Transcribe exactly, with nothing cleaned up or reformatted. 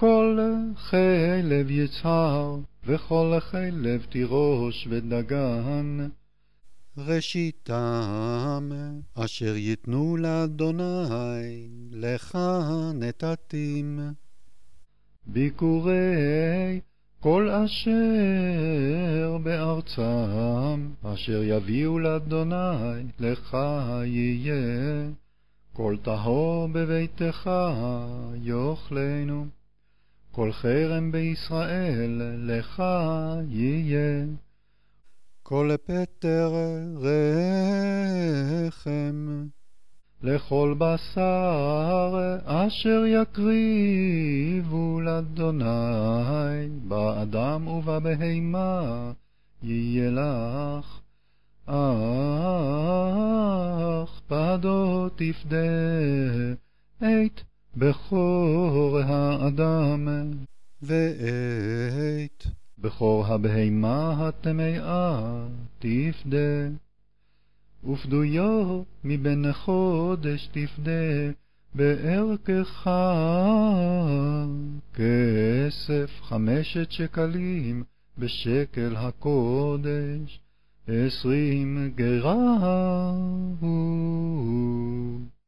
כל חלב יצהר, וכל חלב תירוש ודגן. ראשיתם אשר יתנו לאדוני, לך נתתים. ביקורי כל אשר בארצם, אשר יביאו לאדוני, לך יהיה. כל טהור בביתך יאכלנו, כל חרם בישראל לך יהיה. כל פטר רחם, לכל בשר אשר יקריבו לאדוני, באדם ובבהמה יהיה לך. אך פדו תפדה את בכור האדם, ואת בכור הבהמה הטמאה תפדה. ופדויו מבין חודש תפדה בערכך, כסף חמשת שקלים בשקל הקודש, עשרים גרה הוא.